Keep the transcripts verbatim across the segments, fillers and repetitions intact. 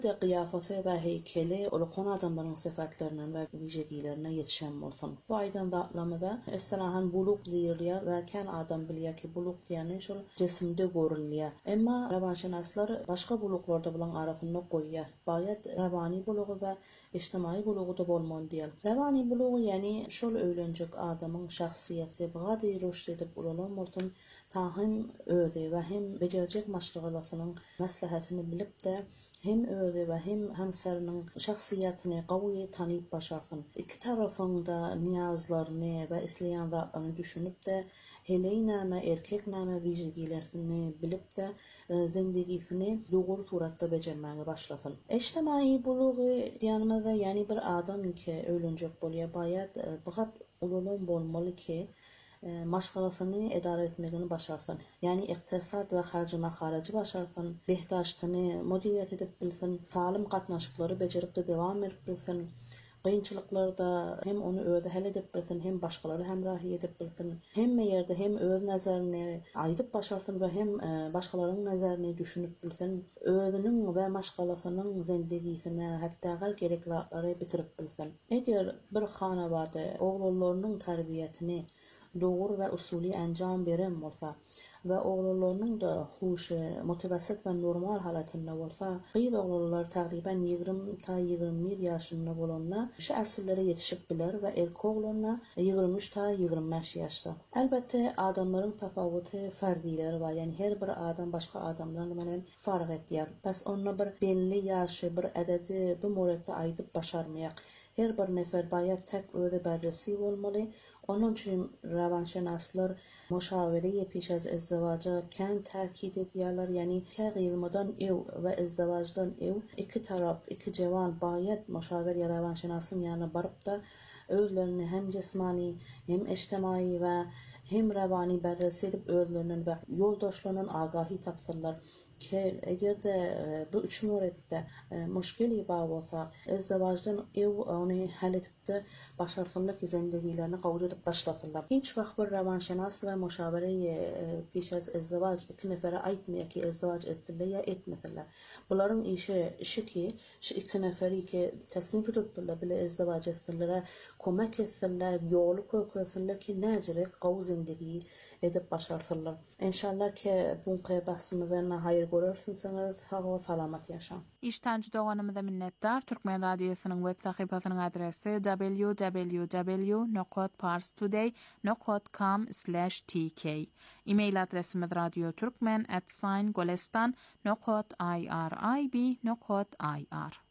de kıyafeti ve heykeli ulukun adamların sıfatlarının ve vijedilerine yetişen bolsun. Bu aydan dağlamada estelahan buluk diyirliya ve ken adam bilya ki buluk diyani şol cesimde görülüya. Emma revanşenaslar başka buluklarda bulan arasını koyya. Bayat revani buluğu ve içtimai buluğu da bolmalı diyal. Revani buluğu yani şol öylencek adamın şahsiyeti bğadi rüşt edip ulalım bolsun tahim öde ve hem becercek maşrıgalasının maslahatını bilip de hem öde ve hem hemserinin şahsiyetini qawi tanıyıp başarsın. İki tarafın da niyazlarını ve isleyen zatlarını düşünüp de heleyname erkekname vijgilerini bilip de e, zindigisini doğru suratda becermeye başlasın. İçtimai buluğu diyanımızda yani bir adam ki ölüncek bolya bayat e, bıgat ululun bolmalı ki E, maşgalasını edare etmegini başarsın. Yani iktisat ve harcama haracı başarsın. Behtaştını modiyet edip bilsin. Salim katnaşıkları becerip de devam edip bilsin. Qıyınçılıklarda hem onu öde hal edip bilsin, hem başkaları hemrahi edip bilsin. Hem yerde hem öz nazarini aydıp başarsın ve hem e, başkalarının nazarini düşünüp bilsin. Özünün ve maşgalasının zendegisine hatta gal gereklilikleri bitirip bilsin. Eğer bir hanabada oğullarının terbiyetini doğru ve usulü encam veren bolsa ve oğullarının da huş, motivasit ve normal halatında bolsa, qıyıl oğullar takriben yigirmi ta yigirmi bir yaşında bolanlar şu asillere yetişip biler ve erkek oğullarına yigirmi üç ta yigirmi beş yaşta. Elbette adamların tafavutu ferdiler var. Yani her bir adam başka adamdan bilen fark etdiler. Bas onunla bir belli yaşı, bir adedi bu muradda aydıp başarmayak. Her bir nefer bayat tek öde berresi olmalı. Onun için revanşenaslar müşaviriye peş az izdivaca kan takid ediyorlar. Yani kağılmadan ev ve izdivacdan ev iki taraf, iki cevan bayat müşavir revanşenasın yanına barıp da özlerini hem cismani hem içtimai ve hem revani berresi edip özlerinin ve yoldaşlarının agahi tapsırlar. Ki eğer de bu üç muredde müşkili bağolsa izdivacdan ev onu hal edip de başarısınlık zendegilerini qavuz edip başlasınlar. Hiç vaxt bir revanşenas ve müşavire peş az izdivac iki nefere aytmaya ki izdivac etsinler ya etmesinler. Bunların işi, işi ki şu iki neferi ki tasnif edip bile izdivac etsinler, komak etsinler, yolu koysunlar ki necere qavuz zendegi edip başarsınlar. İnşallah ki bu bahsimizden hayır görürsünüz, sağ ve salamat yaşam. İştenci doğanımıza minnettar. Türkmen Radyosu'nun web sahifasının adresi w w w nokta parstoday nokta com slash t k. E-mail adresimiz radioturkmen at sign golestan nokta irib nokta ir.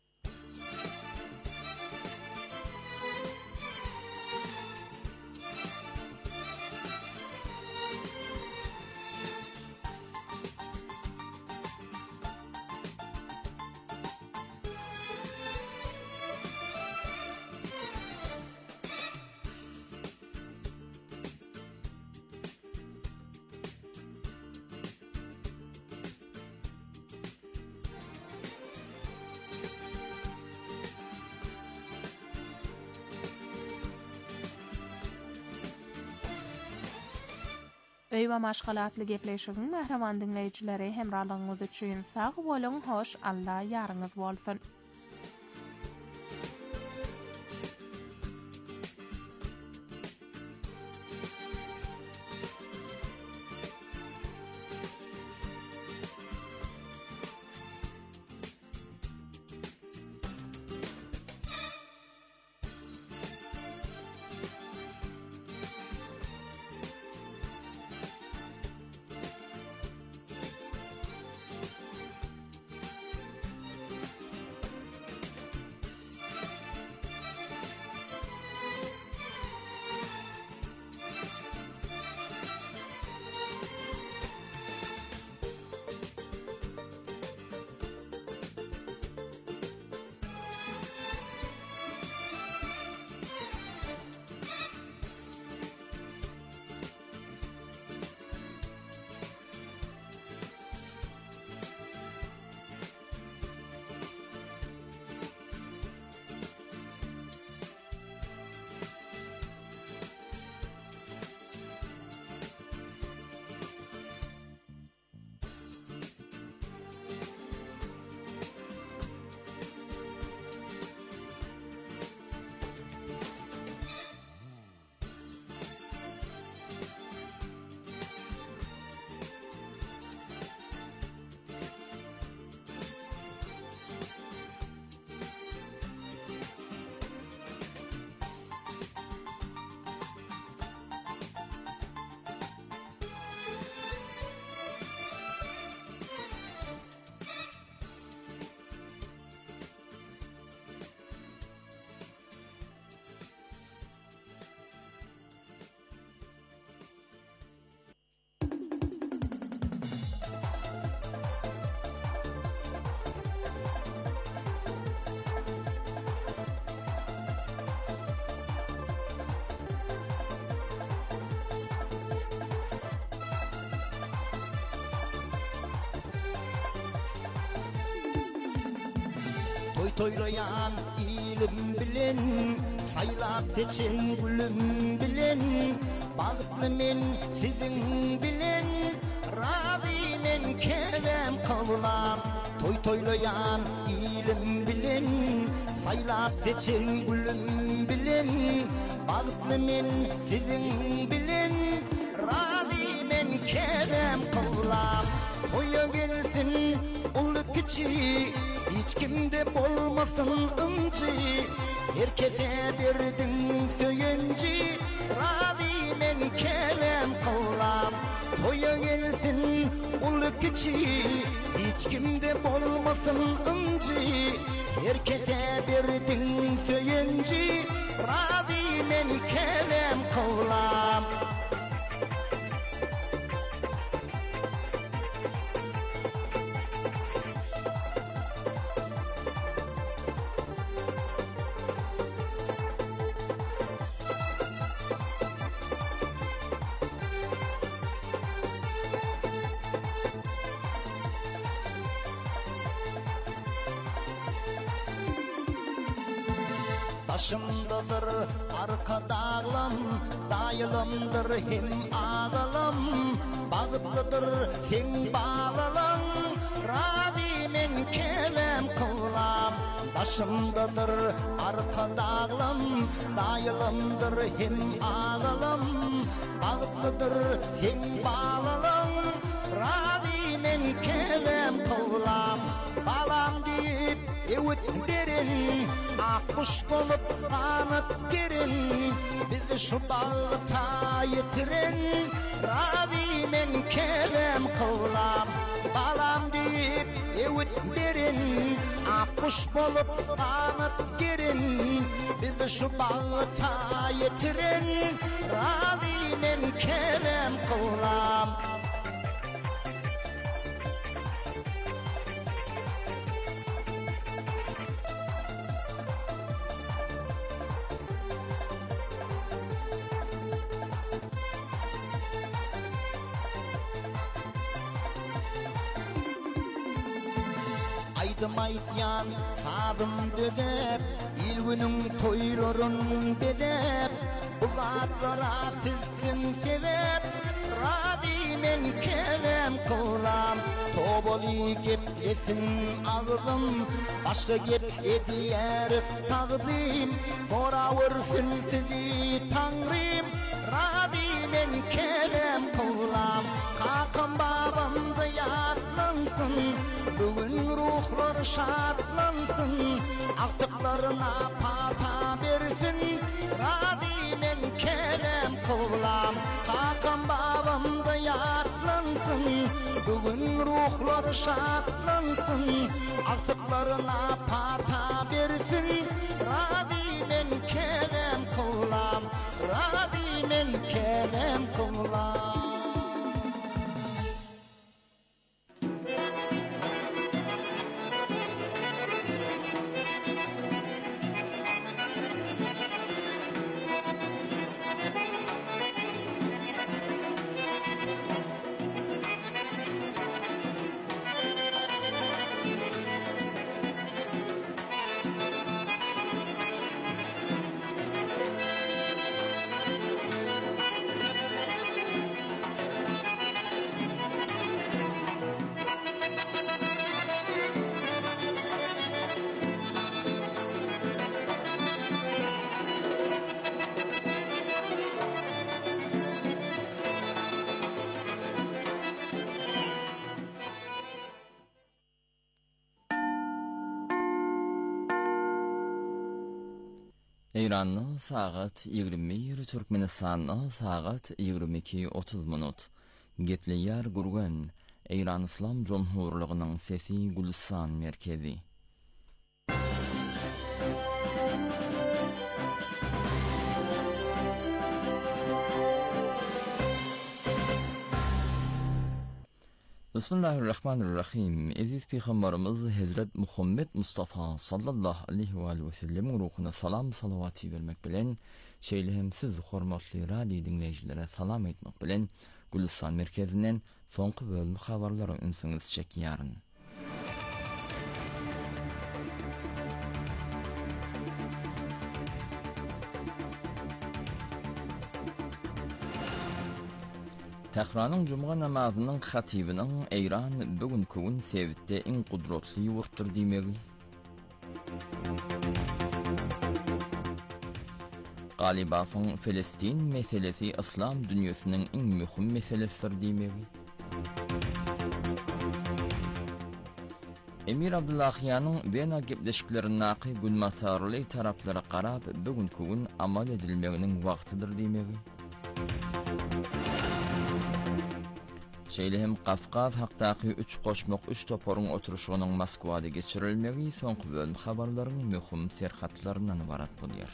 Öýbe maşgalatly gepleşigiň mähreman dinleýijileri hemrallygyňyz üçin sag boluň, hoş, Allah ýarňyz bolsun. toy toylayan ilim bilen saylap seçen gülüm bilen bagıtlı men sizin bilen razı men kevem kavlam toy toylayan ilim bilen saylap seçen gülüm bilen bagıtlı men sizin bilen razı men kevem kavlam toya gelsin ulu kiçi hiç kimde bolmasın ımcı herkese birdin söyünci razı men kelem kavlam toya gelsin ulu kiçi hiç kimde bolmasın ımcı herkese birdin söyünci razı men kelem kavlam Taşımdadır arka dağlam, dayılımdır hem ağalım. Bağıtlıdır sen bağlalım, razı men kelem kılam. Taşımdadır arka dağlam, dayılımdır hem ağalım. Bağıtlıdır sen bağlalım, razı men kelem kılam. Balam deyip evut verin, akkuş bolup kanıp girin bizi şu bağıta yitirin razı men kelem kılam balam deyip evut verin akkuş bolup kanıp girin bizi şu bağıta yitirin razı men kelem kılam Aytyan sadım dözep ilgünün toylorun bedep bulatlara sizsin sebep razı men kelem kılam toboli gep yesin ağzım başka gep ediyer tağdim sonra vursun sizi tanrım razı men kelem kılam kakım babamda yatlansın bugün ruhlar şartlansın artıklarına pata versin razı men kelem kılam kakım babamda yatlansın bugün ruhlar şartlansın artıklarına pata versin razı men kelem kılam razı men kelem kılam İranlı saat yigirme bir, Türkmenistanlı saat yigirme iki otuz minut. Gepliyar Gurgan, İran İslam Cumhurluğu'nun sesi Gülistan merkezi. Bismillahirrahmanirrahim. Aziz Peygamberimiz Hazret Muhammed Mustafa sallallahu aleyhi ve sellem ruhuna salam salavati vermek bilen şeýle siz hormatly radio dinleýjilere salam etmek bilen Gülistan merkezinden soňky bölüm habarlary ünsüňiz çekýäryn. Tehranyň jumga namazynyň hatibiniň Eýran bugünkü gün sebitde iň gudratly ýurtdur diýmegi. Galibasyň Filistin meselesi İslam dünýäsiniň iň möhüm meselesidir diýmegi. Emir Abdullahyanyň Wena gepleşikleriniň günmatarly taraplara garap bugünkü gün amal edilmeginiň wagtydyr diýmegi. Şeýle hem Kafkaz hakdaky üç goşmak üç toporuň oturuşynyň Moskwada geçirilmegi soňky bölüm habarlarynyň möhüm serhatlaryndan ibarat bolýar.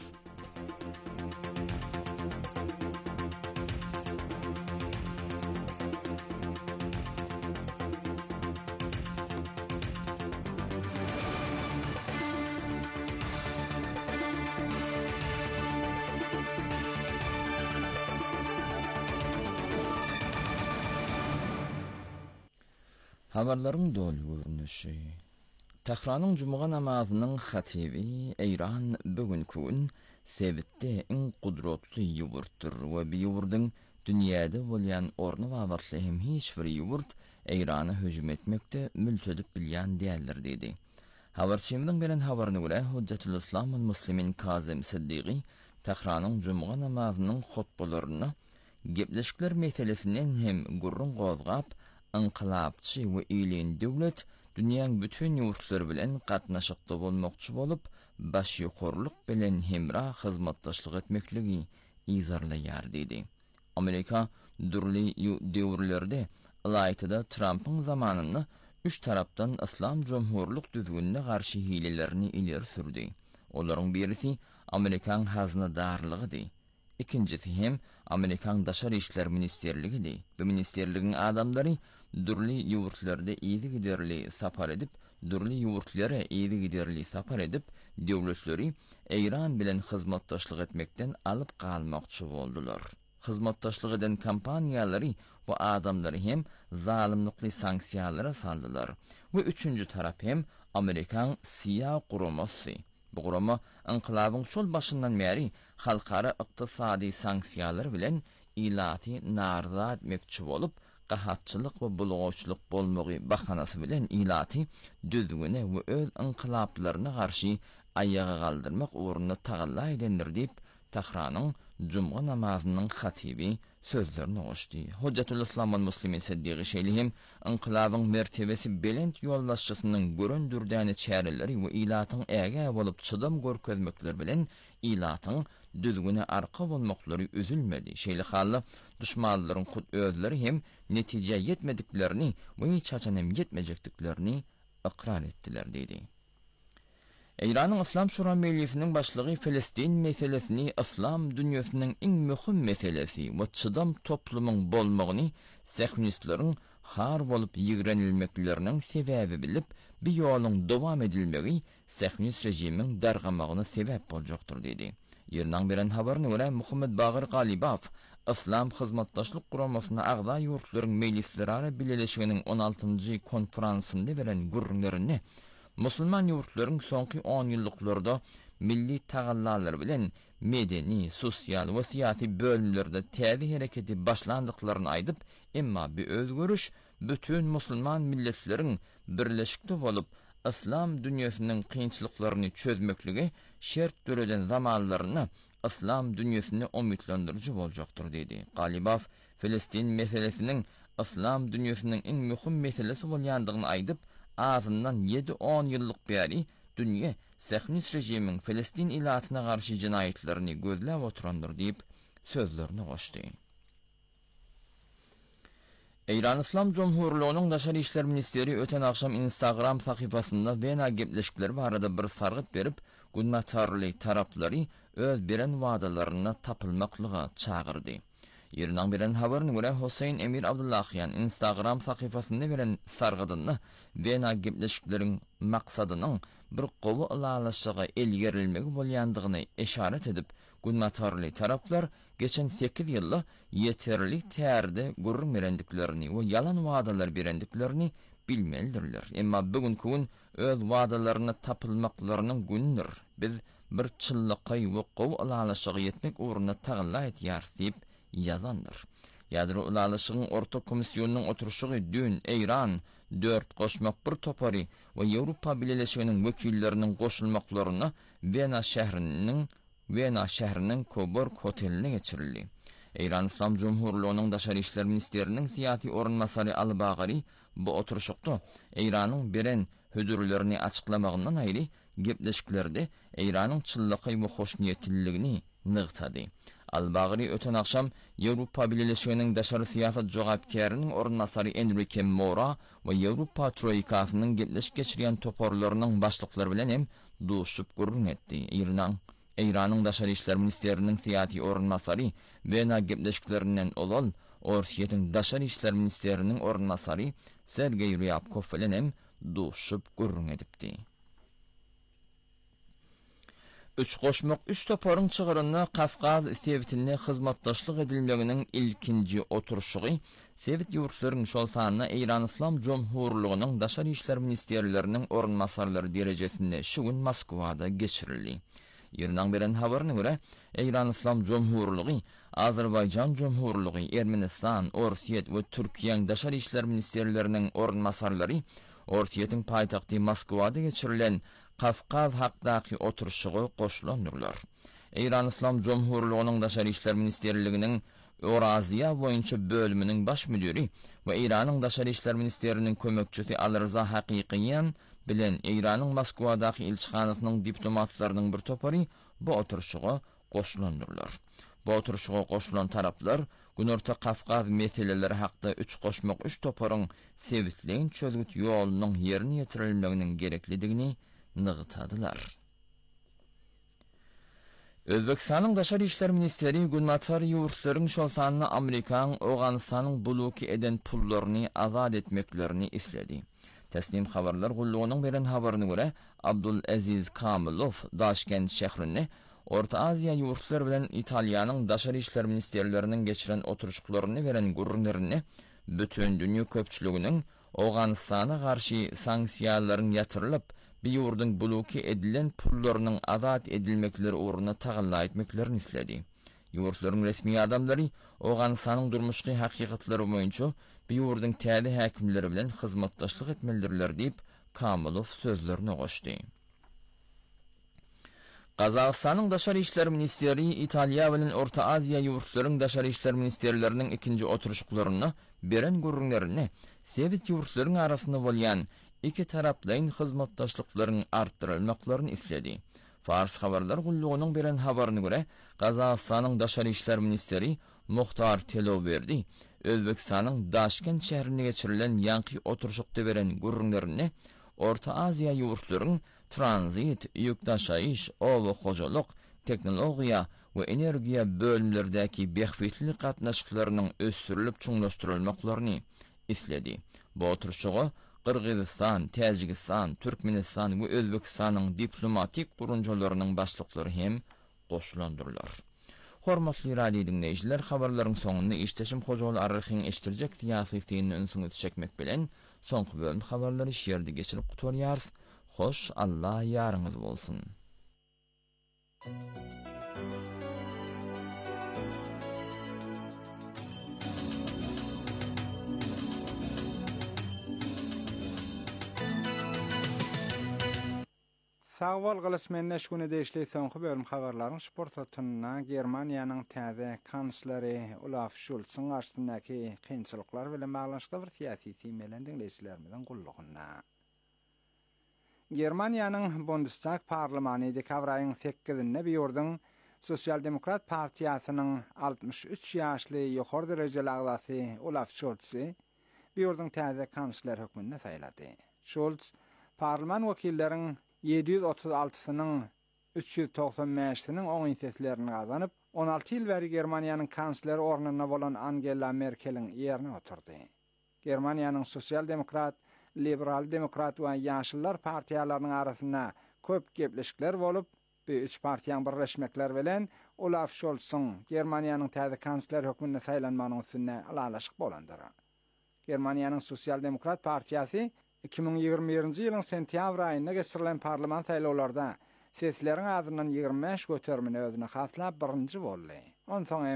Habarlaryň dolu görnüşi. Tehranyň jumga namazynyň hatibi Eýran bugünkü gün sebitde iň gudratly ýurtdur we bu ýurdyň dünýäde bolýan orny wagtly hem hiç bir ýurt Eýrany hüjüm etmekde mültedip bilýän däldir dedi. Habarçymyň bilen habaryna görä Hujjatul Islam we Muslimin Kazim Siddiqi Tehranyň jumga namazynyň hutbalaryny gepleşikler meselesinden hem gurrun gozgap inqilabçy we ýylyň döwlet dünýäň bütün ýurtlary bilen gatnaşykda bolmakçy bolup baş ýokurlyk bilen hemra hyzmatdaşlyk etmekligi izarlaýar dedi. Amerika durly döwürlerde Alaytyda Trumpyň zamanynda üç tarapdan İslam jomhurlyk düzgünine garşy hilelerini ileri sürdi. Olaryň birisi Amerikan hazynadarlygydy. İkincisi hem Amerikan Daşary işler ministerligidi. Bu ministerligiň adamlary durly ýurtlarda ýygy giderli sapar edip, durly ýurtlara ýygy giderli sapar edip, döwletleri Eýran bilen hyzmatdaşlyk etmekden alyp galmakçy boldular. Hyzmatdaşlyk eden kompaniýalary bu adamlary hem zalimlikli sanksiýalara saldylar. Bu üçüncü tarap hem Amerikan C I A guramasy. Bu gurama inqilabyň şol başyndan bäri halkara ykdysady sanksiýalar bilen ilaty narza etmekçi bolup, gahatçylyk we bulgawçylyk bolmagy bahanasy bilen ilaty düzgüne we öz inqilaplaryna garşy aýaga galdyrmak uğruna tagalla edendir diýip Tehranyň jumga namazynyň hatibi sözlerini goşdy. Hujjatul Islam we Muslimin Siddiqi şeýlehim inqilabyň mertebesi belent ýollaşçysynyň göründürdäni çäreleri we ilatyň äge bolup çydam görkezmekler bilen ilatyň düzgüne arka bolmaklary üzülmedi. Şeýle hally düşmanlaryň hut özleri hem netije ýetmediklerini we çaçan hem ýetmejekdiklerini ikrar etdiler dedi. Eýranyň İslam Şura Meclisiniň başlygy Filistin meselesini İslam dünýäsiniň iň möhüm meselesi we çydam toplumyň bolmagyny Sihnistleriň har bolup ýigrenilmekleriniň sebäbi bilip, bu ýoluň dowam edilmegi Sihnist rejimiň dargamagyna sebäp boljakdyr dedi. Ýerden beren habaryna görä Muhammed Bagir Galibaw İslam hyzmatdaşlyk guramasyna agda ýurtlaryň meclisleri bileşiginiň on altynjy konferansynda beren gurrunlaryny Musulman ýurtlaryň soňky on ýylliklarda milli tagallalary bilen medeni, sosial we syýasy bölümlerde täze hereketi başlandyklaryny aýdyp, emma bu özgörüş bütün musulman milletleriň birleşikde bolup İslam dünýäsiniň kynçylyklaryny çözmekligi şert görelen zamanlaryny İslam dünýäsini umytlandyrjy boljakdyr dedi. Galibaw Filistin meselesiniň İslam dünýäsiniň iň möhüm meselesi bolýandygyny aýdyp, azyndan ýedi on ýyllyk bäri dünýä Sihnist rejimiň Filistin ilatyna garşy jinayetlerini gözläp oturandyr diýip sözlerini goşdy. Eýran İslam Jomhurlygynyň Daşary işler ministeri öten akşam Instagram sahypasynda Wena gepleşikleri barada bir sargyt berip, günnatarly taraplary öz beren wagdalaryna tapylmaklyga çagyrdy. Ýerden beren habaryna görä Husayn Emir Abdullahyan Instagram sahypasynda beren sargydyny Wena gepleşikleriň maksadynyň bir gowy alalaşyga elgerilmegi bolýandygyny eşaret edip, günnatarly taraplar geçen sekiz ýylda ýeterli tärde gurrun berendiklerini we yalan wadalar berendiklerini bilmelidirler. Emma bugünkü gün öz wadalaryna tapylmaklarynyň gündür. Biz bir çyllyky we gowy alalaşyga ýetmek uğruna tagalla etýär diýip ýazandyr. Ýadro ulalışygyň ortak komissiýonunyň oturşugy dün Eýran dört goşmak bir topary we Ýewropa Birleşiginiň wekilleriniň goşulmaklaryny Wena şäheriniň Wena şäheriniň Coburg hoteline geçirildi. Eýran İslam Jumhurlygynyň Daşary işler ministeriniň siýasy orunmasary Al-Bagary bu oturşykda Eýranyň beren hödürlerini açyklamagyndan aýry gepleşiklerde Eýranyň çyllygy we hoşniýetliligini nygtady. Al-Bagary öten akşam Ýewropa Birleşiginiň daşary siýasat jogapkäriniň orunmasary Enrique Mora we Ýewropa Troikasynyň gepleşip geçirýän toporlarynyň başlyklary bilen hem duşup gurrun etdi. Eýran Eýranyň daşary işler ministeriniň siýasy orunmasary Wena gepleşiklerinden olan Orsiýetiň daşary işler ministeriniň orunmasary Sergey Ryabkov bilen hem duşup gurrun edipdi. Üç goşmak üç toparyň çygyryny Kafkaz Sewitine hyzmatdaşlyk edilmeginiň ilkinji oturşugy Sewit ýurtlarynyň şol sanyna Eýran İslam Jumhurlygynyň daşary işler ministerleriniň orunmasarlary derejesinde şu gün Moskwada geçirildi. Ýerden beren habaryna görä, Eýran İslam Jumhurlygy, Azerbaýjan Jumhurlygy, Ermenistan, Orsiýet we Türkiýanyň daşary işler ministerleriniň orunmasarlary Orsiýetiň paýtagty Moskwada geçirilen Kafkaz hakdaky oturşugy goşulandyrlar. Eýran İslam Jumhurlygynyň daşary işler ministerliginiň Euraziýa boýunça bölüminiň baş müdiri we Eýranyň daşary işler ministeriniň kömekçisi Alrza Hakykyň bilen Eýranyň Moskwadaky ilçihanasynyň diplomatlarynyň bir topary bu oturşugy goşulandyrlar. Bu oturşuga goşulan taraplar Günorta Kafkaz meseleleri hakda üç goşmak üç toparyň Sewitliň çözgüt ýolunyň ýerine ýetirilmeginiň gereklidigini nygtadylar. Özbekistanyň daşary işler ministeri Gülnatar ýurtlaryň şol sanyny Amerikaň Awganystanyň bloki eden pullaryny azad etmeklerini isledi. Teslim habarlar gullugynyň beren habaryna görä, Abdul Aziz Kamilov Daşkent şäherinde Orta Aziýa ýurtlary bilen Italiýanyň daşary işler ministerleriniň geçiren oturuşklaryny beren gurrunlaryny bütün dünýä köpçüliginiň Awganystana garşy sanksiýalaryň ýatyrylyp, bir ýurduň bloki edilen pullarynyň azat edilmekleri uğruna tagalla etmeklerini isledi. Ýurtlaryň resmi adamlary Awganystanyň durmuşky hakykatlary boýunça bir ýurduň täze häkimleri bilen hyzmatdaşlyk etmelidirler diýip Kamilov sözlerini goşdy. Gazagystanyň daşary işler ministeri Italiýa bilen Orta Aziýa ýurtlaryň daşary işler ministerleriniň ikinji oturuşklaryny beren gurrunlaryny Sewit ýurtlaryň arasynda bolýan iki taraplyň hyzmatdaşlyklaryň artdyrylmaklaryny isledi. Fars habarlar gullugynyň beren habaryna görä, Gazagystanyň daşary işler ministeri Muhtar Teloberdi Özbekistanyň Daşkent şäherine geçirilen ýanky oturuşykda beren gurrunlaryny Orta Aziýa ýurtlaryň transit, ýükdaşaýyş, owa hojalyk, teknologiýa we energiýa bölümlerdäki behbetlik gatnaşyklarynyň ösürilip çuňlaşdyrylmaklaryny isledi. Bu oturuşyga Kırgızistan, Täjikistan, Türkmenistan we Özbekistanyň diplomatik gurunjalarynyň başlyklary hem goşulandyrlar. Hormatly radio dinleýijiler, habarlaryň soňunda işteşim hojaly arryhyň eşdirjek siýasy teýini ünsüňiz çekmek bilen soňky bölüm habarlary şeýerde geçirip gutarýar. Hoş Allah ýarynız bolsun. Sağwal gylysmen neşgüne deýişli soňky bölüm habarlaryň sport satyna Germaniýanyň täze kansleri Olaf Scholz'yň garşysyndaky kynçylyklar bilen baglanşykda bir siýasy teýmelen dinleýijilerimizden gullugyna. Germaniýanyň Bundestag parlamentine dekabr aýynyň sekizininde bir ýurduň Sosial Demokrat Partiýasynyň altmış üç ýaşly ýokary derejeli agzasy Olaf Scholz'y bir ýurduň täze kansler hökmünde saýlady. Scholz parlament wekilleriň ýedi ýüz otuz altysynyň üç ýüz togsan beşiniň oň ýetlerini gazanyp, on alty ýyl bäri Germaniýanyň kansleri ornuna bolan Angela Merkel'iň ýerine oturdy. Germaniýanyň Sosial Demokrat, Liberal Demokrat we Ýaşylar partiýalarynyň arasynda köp gepleşikler bolup, bu üç partiýaň birleşmekler bilen Olaf Scholz'yň Germaniýanyň täze kansler hökmünde saýlanmagynyň üstüne alalaşyk bolandyr. Germaniýanyň Sosial Demokrat Partiýasy iki ming ýygrimi birinji ýylyň sentýabr aýynda geçirilen parlament saýlawlarida sesleriň azyndan ýygrimi beş götermini özüne haslap birinji boldy. Onsoň hem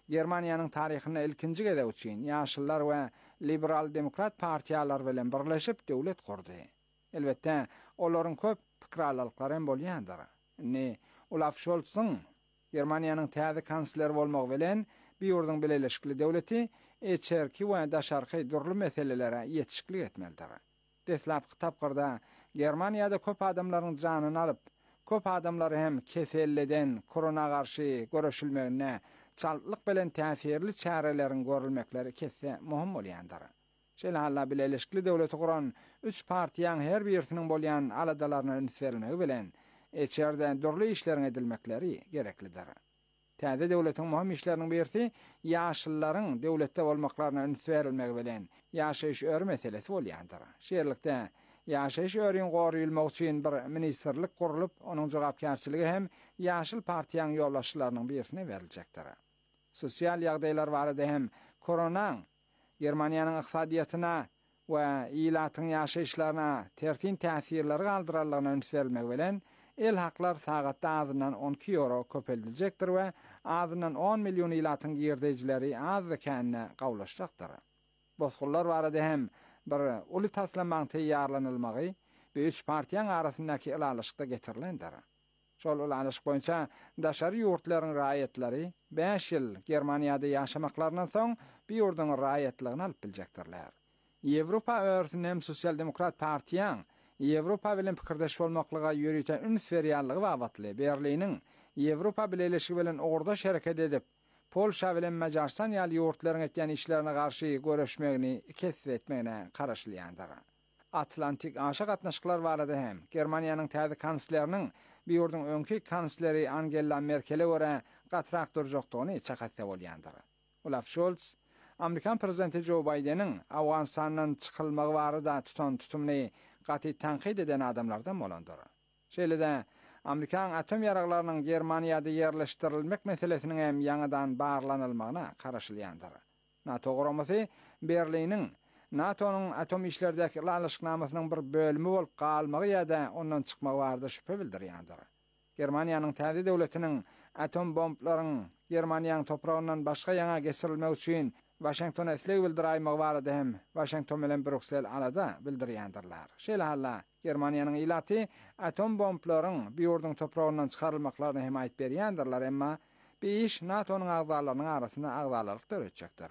Germaniýanyň taryhyna ilkinji gede üçin ýaşylar we liberal demokrat partiýalar bilen birleşip döwlet kurdy. Elbetde olaryň köp pikiralalyklary hem bolýandyr. Ne Olaf Scholz'yň Germaniýanyň täze kansleri bolmak bilen bir ýurduň birleşikli döwleti eçerki we daşarky durly meselelere ýetişiklik etmelidir. Deslap kitapgyrda Germaniýada köp adamlaryň janyny alyp, köp adamlary hem keselleden korona garşy görüşilmegine çallyk bilen täsirli çärelerin görülmekleri kesse muhim bolýandyr. Şeýle halla birleşikli döwleti kuran üç partiýaň her birisiniň bolýan aladalaryna üns berilmegi bilen eçerde durly işlerin edilmekleri gereklidir. Täze döwletiň muhim işleriniň birisi ýaşyllaryň döwletde bolmaklaryna üns berilmegi bilen ýaşaýyş öri meselesi bolýandyr. Şeýerlikde ýaşaýyş öriň goruýulmagy üçin bir ministerlik gurulyp, onuň jogapkärçiligi hem ýaşyl partiýanyň ýollaşyklarynyň birisine berilejekdir. Sosial ýagdaýlar barada hem korona Germaniýanyň ykdysadyýatyna we ýylatyň ýaşaýyşlaryna tertin täsirleri galdyrarlygyna üns berilmegi bilen el haklar sagatda azyndan on iki euro köpeldiljekdir we azyndan on million ýylatyň ýerdejileri az ekenine gawlaşjakdyr. Bozgullar barada hem bir uly taslamaň teýýarlanylmagy bu üç partiýaň arasyndaky ilalaşykda getirilendir. Şol ilalaşyk boýunça daşary ýurtlaryň raýatlary beş ýyl Germaniýada ýaşamaklaryndan soň bir ýurduň raýatlygyny alyp biljekdirler. Ýewropa örsüne hem sosial demokrat partiýaň Ýewropa bilen pikirdeş bolmaklyga ýörüýten üns berýänligi wagtly Berliniň Ýewropa birleşigi bilen ordaş hereket edip Polşa bilen Macaristan ýaly ýurtlaryň etýän işlerine garşy görüşmegini kessetmegine garaşylýandyr. Atlantik aşa gatnaşyklar barada hem Germaniýanyň täze kansleriniň bir ýurduň öňki kansleri Angela Merkel'e görä gatrak durjokdygyny çakatsa bolýandyr. Olaf Scholz Amerikan prezidenti Joe Biden'in Awganistandan çykylmagy barada tutan tutumny gaty tanqid eden adamlardan bolandyr. Şeýle-de Amerikan atom ýaraklarynyň Germaniýada ýerleşdirilmek meselesiniň hem ýangydan barlanylmagyna garaşylýandyr. NATO guramasy Berliniň NATO'nun atom işlerdeki laşyknamasynyň bir bölümi bolup galmagy ýa-da ondan çykmagy barada şüphe bildirýändir. Germaniýanyň täze döwletiniň atom bomplaryň Germaniýanyň topragyndan başga ýaňa geçirilmegi üçin Washingtona isleg bildirýärmi barada hem Washington bilen Bruksel alada bildirýändirler. Şeýle halla Germaniýanyň ýylaty atom bomplaryň bir ýurduň topragyndan çykarylmaklaryna hem aýt berýändirler, emma bu iş NATO'nun agzalarynyň arasynda agzalyk döretjekdir.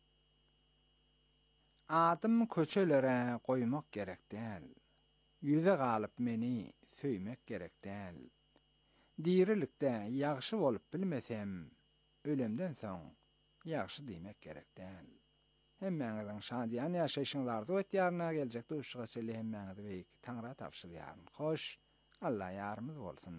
Adım köçelere koymak gerek däl. Yüze galyp meni söýmek gerek däl. Dirilikde ýagşy bolup bilmesem, ölemden soň ýagşy diýmek gerek däl. Hemmeňiziň şadýan ýaşaýşyňlardy ötýärine geljek duşga seli hemmeňizi beýik Taňra tapşyrýaryn. Hoş, Allah ýarymyz bolsun.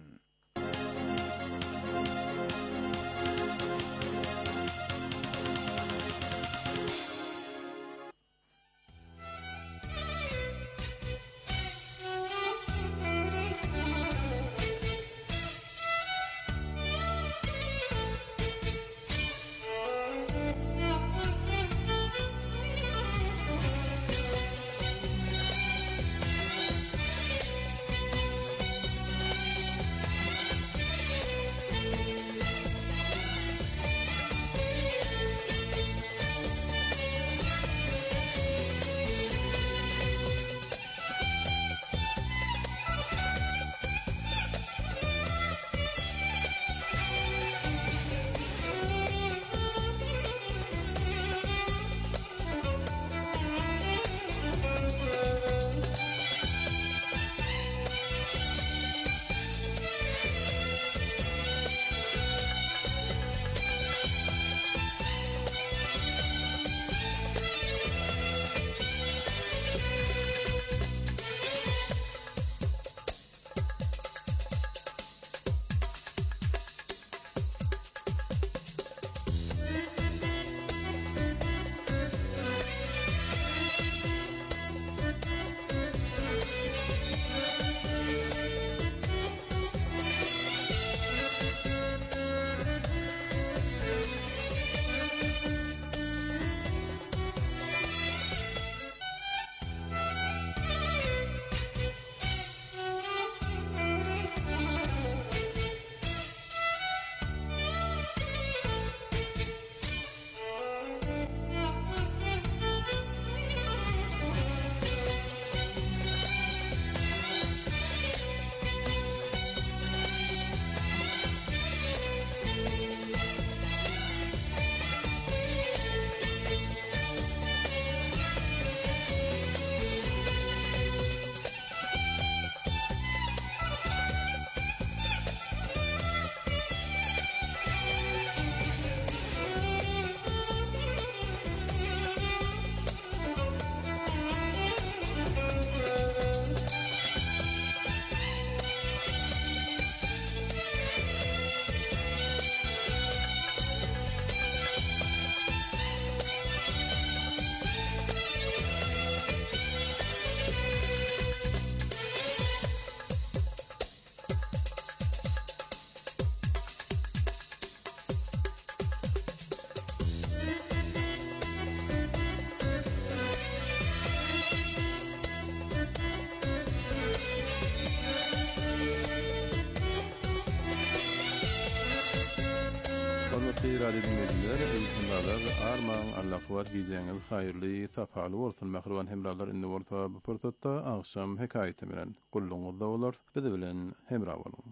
radyo dinleyiciler, hemralar, armağan, allaqvat giyeceğiniz hayırlı, safalı olsun. Mehriban hemralar, inni orta bu fırsatda akşam hekayeti bilen kulluğunuzda olur. Bizi bilen hemra olun.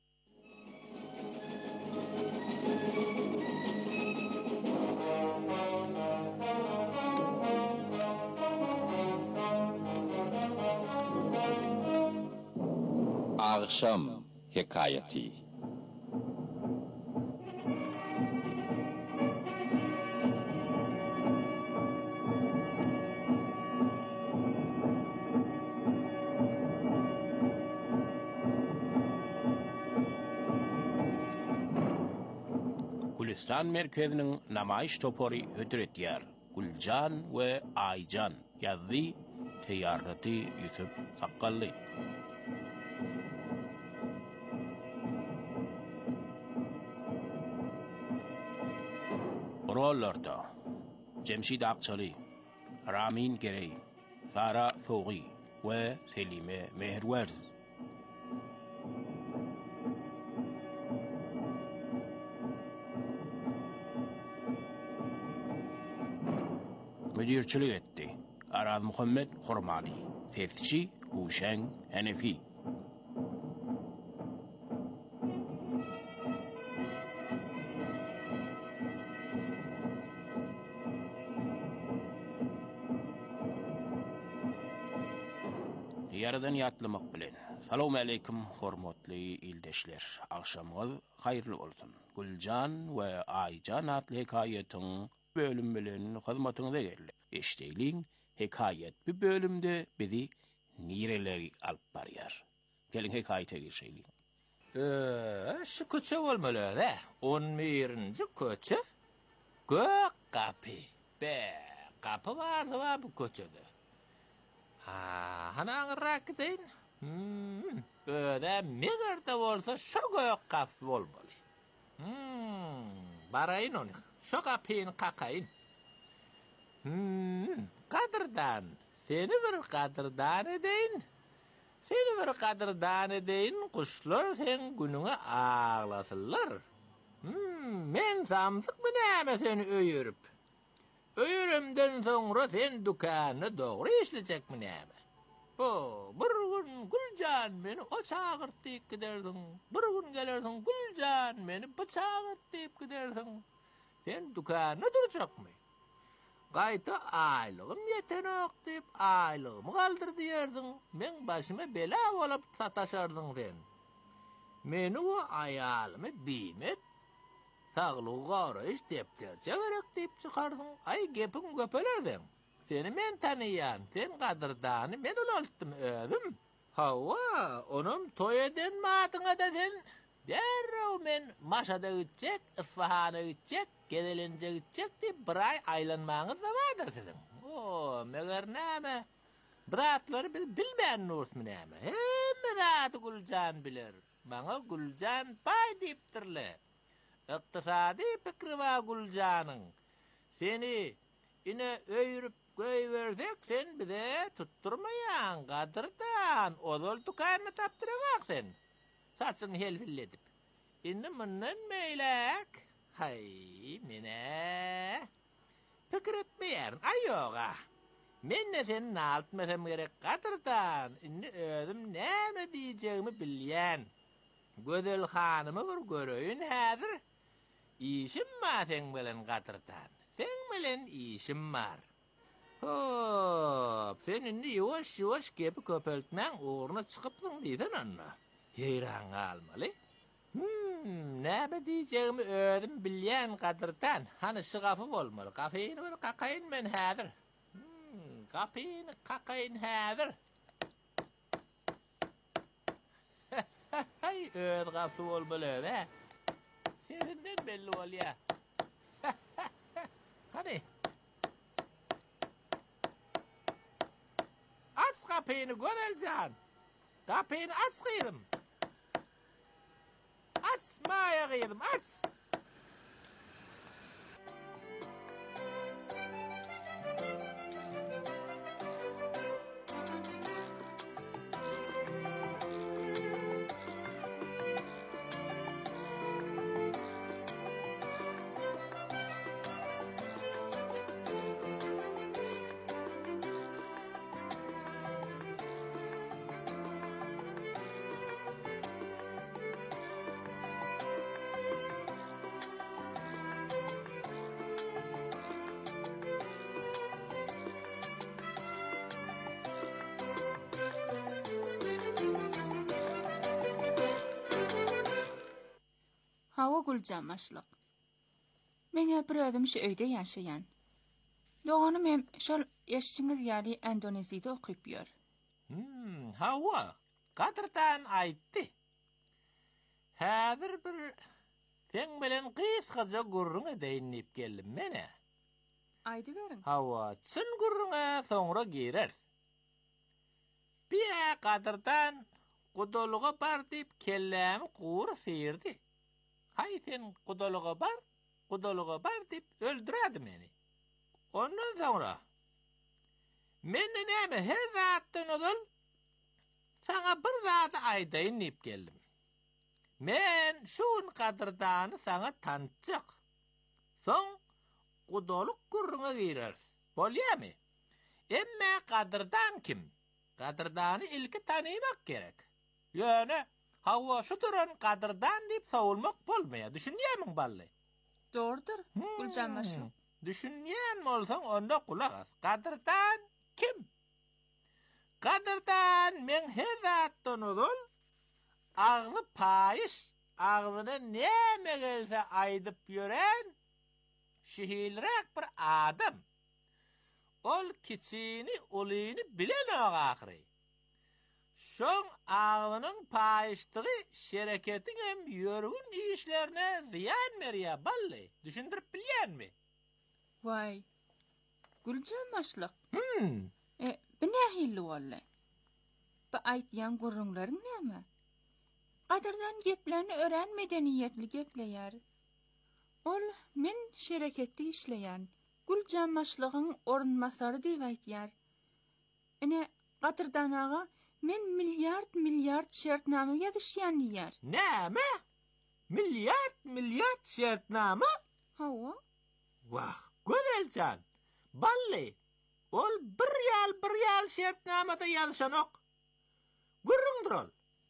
Akşam hekayeti. Gülistan merkezinin namayiş topori hötüretiyar Gülcan ve Aycan yazdı teyarrati Yusuf Sakkallı. Rollarda Cemşid Akçalı, Ramin Gerey, Sara Soği ve Selime Mehruerz. Müdürçülük etti Araz Muhammed Hormali, Sesçi Huşen Hanefi. Yaradan yatlamak bilen. Salamu aleykum hormatly ildeşler. Akşamınız hayırlı olsun. Gülcan ve Aycan adlı hikayetin bölüm bilen hizmetinize geldi. İşteyliğin hikayet bir bölümde bizi nireleri alıp barıyar. Gelin hikayete geçelim. Ee, şu köçe olmalı da. on birinci köçe. Gök kapı. Be, kapı vardı var bu köçede. Ha, hanan rakıdın. Hmm, öde meğerde olsa şu gök kapı olmalı. Hmm, barayın onu. Şu kapıyın kakayın. Hmm, kadırdan. Seni bir kadırdan edin. Seni bir kadırdan edin. Kuşlar sen gününe ağlasınlar. Hmm, men samsık mı neyme seni öyürüp. Öyürümden sonra sen dükkanı doğru işleyecek mi neyme? O, bir gün Gülcan beni o çağırt deyip giderdin. Bir gün gelerdin Gülcan beni bu çağırt deyip giderdin. Sen dükkanı duracak mı? Gayta aylığım yetenek deyip aylığımı kaldır diyerdin. Men başıma bela olup sataşardın sen. Meni o ayalımı bimet. Sağlığı qarayış depterçe gerek deyip çıkardın. Ay gepin göpelerden. Seni men tanıyan, sen kadırdanı men ulalttım ödüm. Hava, onun toy eden matına da sen. Derrew men maşada gidecek, ısfahana gidecek, gedelince gidecek deyip bir ay aylanmağınız da vardır dedim. Oo, meğer neyme? Bıratları bil, bilmeyen nurs mi neyme? Hem rahatı Gülcan bilir. Bana Gülcan pay deyiptirle. İktisadi fikri var Gülcan'ın. Seni yine öyrüp göy versek sen bize tutturmayan kadırdan. Odol tukanını taptıramak sen. Saçın helvilledip. Inni mından meylek. Hay mine. Fikir etmeyerin. Ay yoga. Men de senin altmasam gerek kadırdan. Inni ödüm neyme diyeceğimi bilyen. Gödül hanımı bir göröyün hazır. İşim var sen bilen kadırdan. Sen bilen işim var. Hop. Sen inni yavaş yavaş gepi köpeltmen uğruna çıkıpsın deydin anna. Heyran almalı. Hmm, ne diyeceğimi ödüm bilyen kadırdan. Hani şu kapı olmalı. Kapıyını bir kakayın ben hazır. Hmm, kapıyını kakayın hazır. Hay öd kapı olmalı be. Sesinden belli ol ya. Hadi. Aç kapıyını Gödelcan. Kapıyını aç kıydım. Aç maya kıydım aç. Hawa Güljan başlyk. Meňe bir özüm şu öýde ýaşaýan. Ýogany men şol ýaşaşyňyz ýaly Endonesiýede okyp ýör. Hmm, hawa. Kadırdan aýtdy. Häzir bir sen bilen gysgaja gurrun edeýinip geldim mene. Aýdy beriň. Hawa, çyn gurruna soňra girer. Bir kadırdan Kudalığa bar diýip kellämi guur sýyrdy. Hay sen kudalyga bar, kudalyga bar diýip öldüredi meni. Ondan sonra men näme her zatdan ol sana bir zat aýdaýyn diýip geldim. Men şuň kadırdany sana tanıtjak. Soň kudalyk gurruna girer. Bolýarmy? Emme kadırdan kim? Kadırdany ilki tanymak gerek. Ýöne hawa şu duran kadırdan diýip sowulmak bolmaýar. Düşünýärmiň bally? Doğrudur. Güljan başlyk. Düşünýän bolsaň onda kulak as. Kadırdan kim? Kadırdan men her zatdan ol agly paýyş, aglyna näme gelse aýdyp ýören şihilrak bir adam. Ol kiçini, ulyny bilen agary. Şoň aglynyň paýyşdygy şereketiň hem ýörgün işlerine ziyan berýär bally. Düşündirip bilýärmi? Vay. Güljan başlyk. Hmm. E, bu nähili bolla? Bu aýtýan gurrunlaryň näme? Kadırdan geplerini ören medeniyetli gepleyer. Ol men şereketli işleyen, Güljan başlygyň orunmasary diýip aýtýar. Ene kadırdan aga men milyard milyard şertname ýazışýan diýär. Näme? Milyard milyard şertname? Hawa? Wah, gözelcan. Bally. Ol bir ýal bir ýal şertnamada ýazyşanok. Gurrundur ol.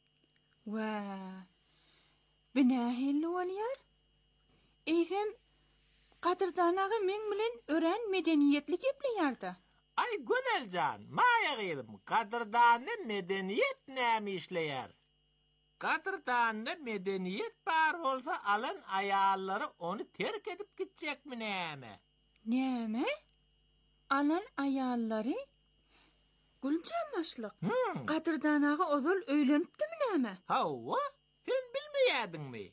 Wa. Bu nähili bolýar? Eýsem kadırdan aga men bilen ören medeniyetli gepleýärdi. Ay gözelcan, maýa gyýdym. Kadırdany medeniýet näme işleýär? Kadırdany medeniýet bar bolsa alan aýallary onu terk edip gitjekmi näme? Näme? Alan aýallary? Güljan başlyk. Hmm. Kadırdan aga ozal öýlenipdimi näme? Hawa, sen bilmeýärdiňmi?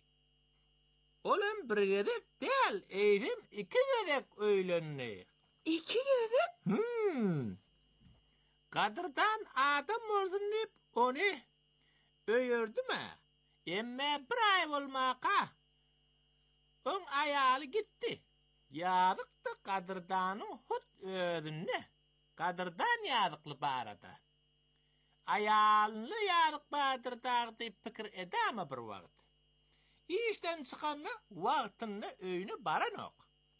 Olam bir gezek däl, eýrim iki gezek öýlenni. İki gezek? Hmm. Kadırdan adam bolsun diýip onu öýürdüme? Emme bir ay bolmaka. Oň aýaly gitdi. Ýazykdy kadırdanyň hut özüne. Kadırdan ýazykly barada. Aýalyny ýazyk badyrdag diýip pikir edäme bir wagt. İşden çykanda wagtynda öýüne baranok.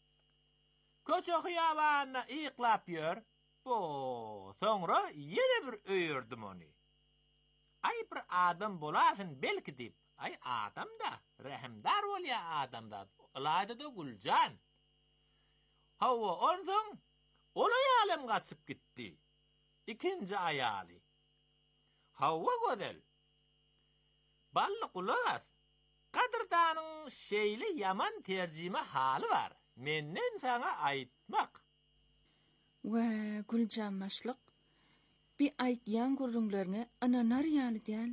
Köçe hyýawanna ýyklap ýör. O, soňra ýene bir öýürdüm ony. Ay bir adam bolasyn belki diýip, ay adam da, rahimdar bolýar adam da. Olayda da Güljan. Hawa onsoň ol aýalym gaçyp gitdi. İkinji aýaly. Hawa gözel. Bally kulak as. Kadırdanyň şeýle yaman terjime haly bar. Menden sana aýtmak. Wa Güljan başlyk. Bir aýtýan gurrunlaryny ananar ýaly diýen.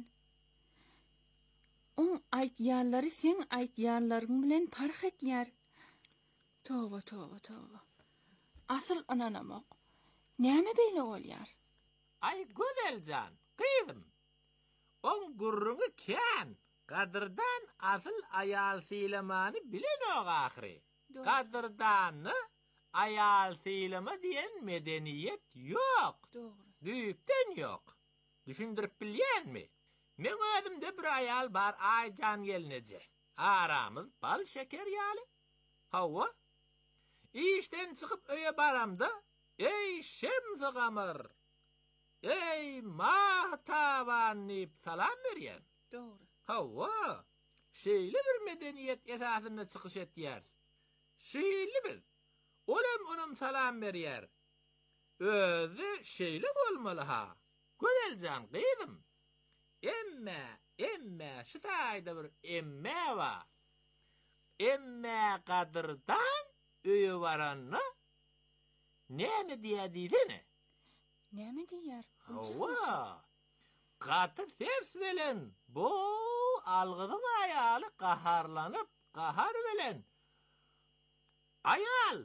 Oň aýtýanlary sen aýtýanlaryň bilen fark etýär. Toba toba toba. Asyl ananamak. Näme beýle bolýar? Ay gözeljan, gyýdym. Oň gurruny kän, kadırdan asyl aýal sylamany bilen o ahry. Kadırdany aýal sylama diýen medeniýet ýok. Dogry. Düýpden ýok. Düşündirip bilýärmi? Men özümde bir aýal bar, Aýjan gelneje. Aramyz bal şeker ýaly. Hawa. İşden çykyp öýe baramda, ey şemsi gamar. Ey mahtaban diýip salam berýär. Dogry. Hawa. Şeýle bir medeniýet esasyna çykyş etýär. Şeýle bir. Olam onam salam berýär. Özü şeýle bolmaly ha. Gözeljan gyýdym. Emme, emme, şu taýda bir emme wa. emme kadırdan öýe baranna näme diýädidine? Näme diýär? Hawa. Katı ses bilen bu algydyň aýaly gaharlanyp, gahar bilen aýal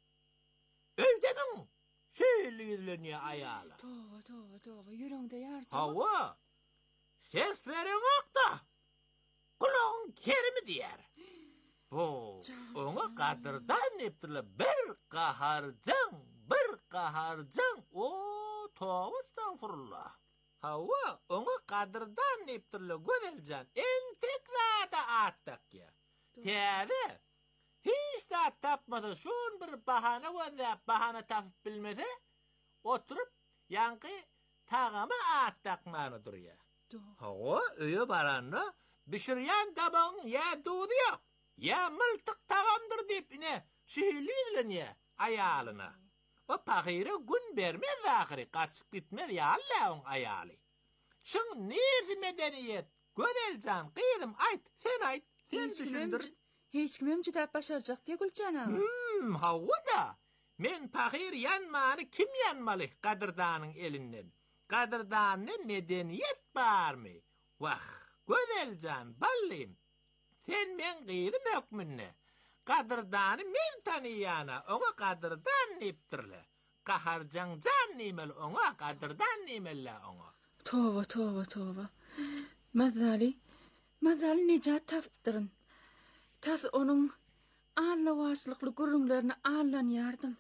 öýdeniň söýülýüzlenýär aýaly. Towa, towa, towa, ýüreňde ýarçy. Hawa. Ses bereňokda. Kulagyň kerimi diýär. Bu oňa gadyrdan nepdirle bir gaharjyň, bir gaharjyň. O towa estağfurullah. Hawa oňa gadyrdan nepdirle gözeljan entek zada atdakya. Täze hiç de tapmasa şun bir bahana gözläp bahana tapyp bilmese oturup ýanky tagama atdakmany durýar. Hawa öýe baranna bişirýän tabaň ýa dudy ýok. Ya mıltık tagamdır deyip ne şehirliydilene ayalyna. O pahire gün bermez ahiri kaçıp gitmez ya Allah'ın ayalı. Şun nirdi medeniyet gödelcan kıydım ayt sen ayt sen düşündür. Hiç kimim citap başaracak diye Gülcan ağa. Hmm hawa da men pahir yanmanı kim yanmalı Kadırdan'ın elinden. Kadırdan'da medeniyet var mı? Vah gödelcan ballim. Sen men gıydım hükmünne. Kadırdanı men tanıyana, ona kadırdan niptirle. Kaharcan can nimel ona, kadırdan nimelle ona. Tova, tova, tova. Mazali, mazali necat taptırın. Tas onun alla vaşlıklı gurrunlarını allan yardım.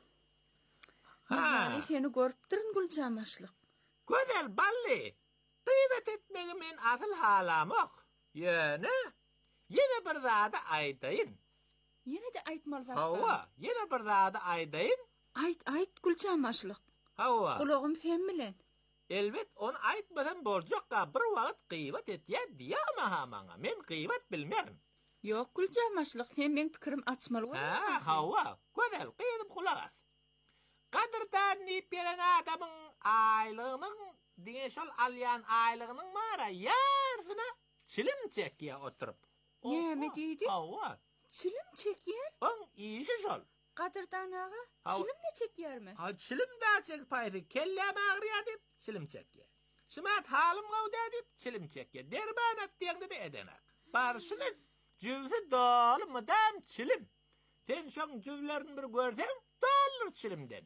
Mazali seni görüptürün Gülcamaşlık. Gözel balli, gıybet etmegi men asıl halamok. Yöne, yine bir zada aytayın. Yine de aytmal var. Hawa, yine bir zada aytayın. Ayt, ayt Gülcamaşlyk. Hawa. Kulağım sen bilen. Elbet on aytmadan borjokka bir wagt gıybet etýär diýäme hamaňa. Men gıybet bilmerim. Yok Gülcamaşlyk, sen men pikirim açmaly bolar. Ha, Hawa, gözel gıydym kulak. Kadırdan nip beren adamyň aýlygynyň diňe şol alýan aýlygynyň mara ýarsyna çilim çekýär oturup. Näme diýdi? Hawa. Çilim çekýär? On işi şol. Kadırdan ağa, çilim ne çekýärmi? Ha çilim da çekpaýdy. Kellem agyrýar dip çilim çekýär. Şumat halym gowda dip çilim çekýär. Derman atdyňda da edenek. Barşyny jüwsi dolu mudam çilim. Sen şoň jüwlerini bir görseň, dolur çilimden.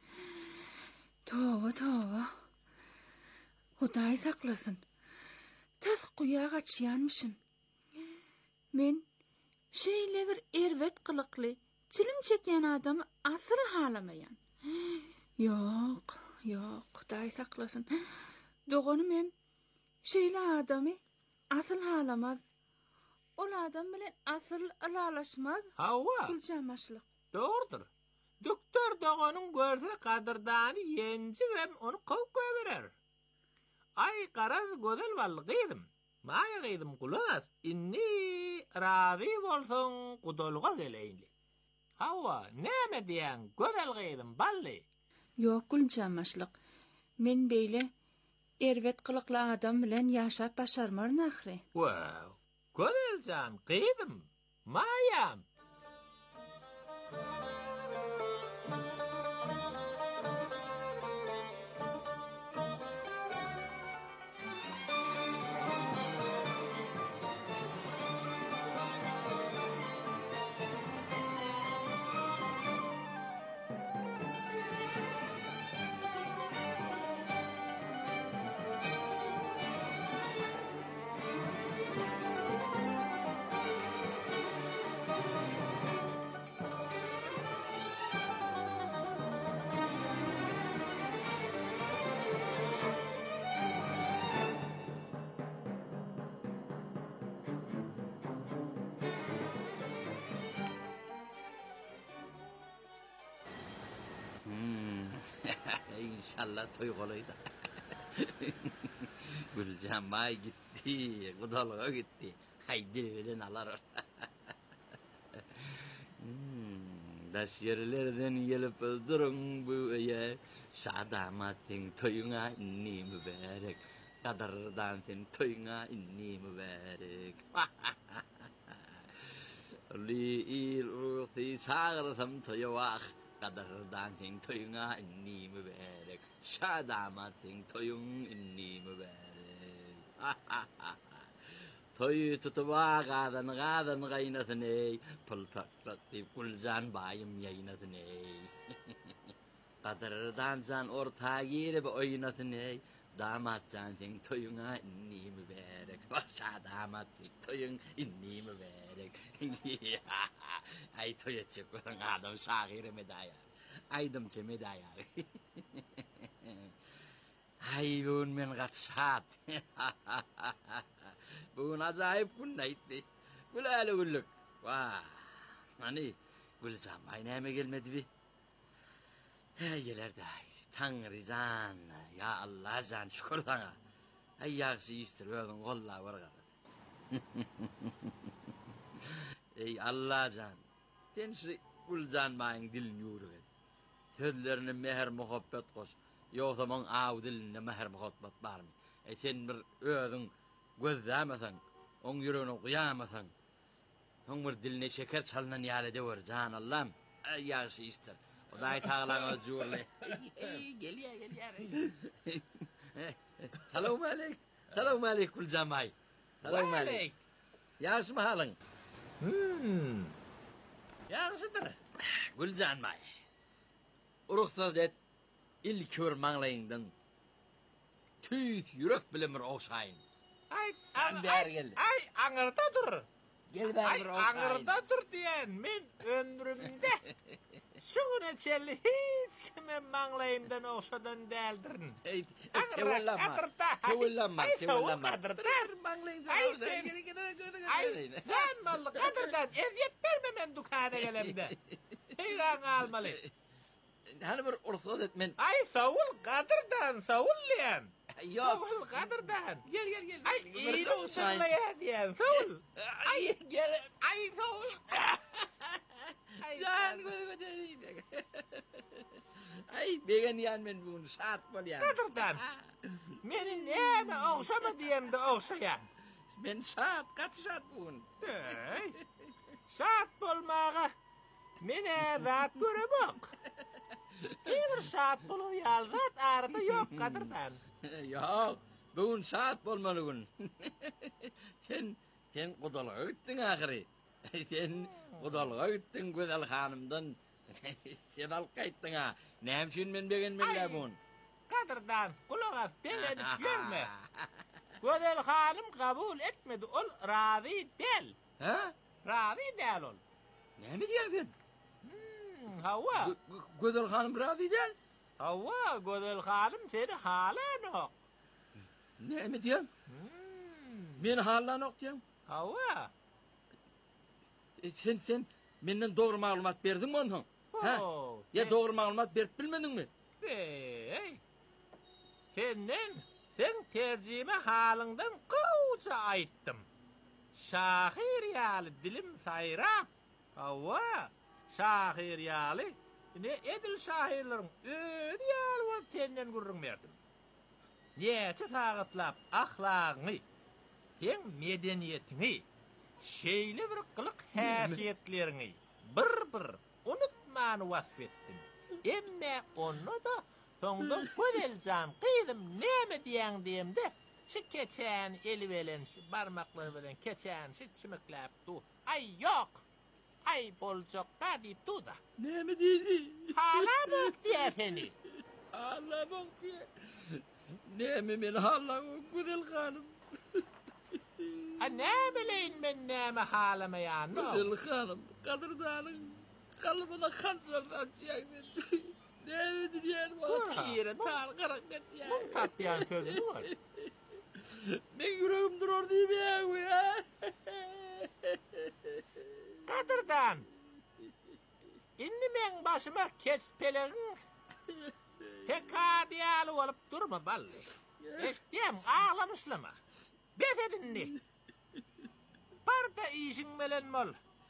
Tova, tova. Hudaý saklasyn. Tas guýaga açýanmyşym. Men şeýle bir erwet kılykly, çilim çekýän adamy asyr halamaýan. Ýok, ýok, Hudaý saklasyn. Dogonum hem şeýle adamy asyl halamaz. Ol adam bilen asyl alalaşmaz. Hawa. Gülcamaşlyk. Doğrudur. Doktor dogonun görse kadırdany ýenji hem onu kowk berer. Ay qaraz gözel balgydym. Maýa gydym kulaz. Inni razy bolsaň gudolga geleýinli. Hawa, näme diýen gözel gydym balli? Ýok Gülcamaşlyk. Men beýle erwet kılykly adam bilen ýaşap başarmar nahry. Wow. Gözeljan gydym. Maýam. İnşallah toy golaydı. Gülcan may gitti, gudalga gitti. Haydi bilen alar. hmm, daş yerlerden gelip öldürün bu eye. Şadamatin toyuna inni mübarek. Kadardan sen toyuna inni mübarek. Li il ruthi çağırsam toyuaq qadardan tin toyuna inni mübarek. Şadamatin toyun inni mübarek. Toy tutuba qadan qadan qaynatını pul taktip kulcan bayım yayınatını. Qadardan can orta girip oynatını. Damat can tin toyuna inni mübarek. Başa damat toyun inni mübarek. Ay toya çıkıran adam şahire medaya. Aydım çe medaya. Ay bun men gatsat. Bun acayip kun neydi. Gülale güllük. Vah. Hani gülsam aynaya gelmedi bi. Hey geler de Tanrı can. Ya Allah can şükür sana. Ay yakşı istiriyordun kolla var kadar. Ey Allah can. Sen şu gülcan bayın dilini yürü. Sözlerine meher muhabbet koş. Yoksa mon ağ diline meher muhabbet var mı? E sen bir ödün gözlemesen, on yüreğini okuyamesen, on bir diline şeker çalınan yâle de var can Allah'ım. Ay yakşı istir. O da ay tağlana cüğürle. Geliyor geliyor. Selamun aleyküm. Selamun aleyküm gülcan bay. Selamun aleyküm. Yakşı mı halın? Hmm. Yakşıdır. Gülcan bay. Ruhsat et, il kör manglayından tüyt yürek bilemir oğşayın. Ay, Ben bir yer geldi. Ay, anırda dur. Gel ben Ay, bir oğşayın. anırda dur diyen, men ömrümde şuna çelli hiç kime manglayımdan oğşadan değildirin. Ey, tevellenma, tevellenma, tevellenma. Ay, sen, ay, sen mallı kadırdan eziyet vermemen dukana gelemde. Heyran almalı. Hani bir ursat etmen. Ay, savul kadırdan, savul diyen. Yok. Savul kadırdan. Gel gel gel. Ay, iyi olsunlaya diyen, savul. Ay, gel. Ay, savul. Can gödereyim. Ay, begen yan men bunu saat bol yan. Kadırdan. Menin neme oğşama diyem de oğşayan. Men saat, kaç saat bunu? Hey, saat bolmağa. Mene rahat göremok. Bir saat bulup yalzat arada yok kadırdan. Yok, bugün saat bolmalı gün. Sen, sen kudalığa gittin ahiri. Sen kudalığa gittin güzel hanımdan. Sen alka gittin ha. Nemşin men begen men bugün. Kadırdan, kulağız beğenip görme. Güzel hanım kabul etmedi, ol razı değil. Ha? Razı değil ol. Ne mi diyordun? Hava. Güzel hanım razı değil. Hava, güzel hanım seni hala nok. Ne mi diyorsun? Hmm. Men hala nok diyorum. Hava. E, sen sen menden doğru malumat verdin mi onun? Ha? Ya sen... doğru malumat verip bilmedin mi? Hey. Senden, sen tercihime halından kavca ayttım. Şahir yalı dilim sayrap. Hava. Şahir yalı. Ne edil şahirlerin ödü yalı var senden gurrun verdim. Niyece tağıtlap ahlağını, sen medeniyetini, şeyli bir kılık hasiyetlerini bir bir unutmanı vasfettim. Emme onu da sondan güzel can kıydım neme diyen diyemde şu keçen eli veren şu parmakları veren keçen şu çimikläp du. Ay yok. Ay bolcokka deyip du da. Ne mi dedi? Hala bok diye seni. Hala bok diye. Ne mi men hala güzel hanım. A ne bileyim ben neme halama ya no. Güzel hanım. Kadırdanın kalbına kanserden çiyen ben. Ne mi diyen o çiğire tar karanlık diye. Bu tatbiyan sözü var. Ben yüreğim durur değil mi ya? Kadırdan. İnni men başıma kespelerin tekadiyalı olup durma balli. Eştiyem ağlamışlama. Beş edinni. Parda işin belen mol.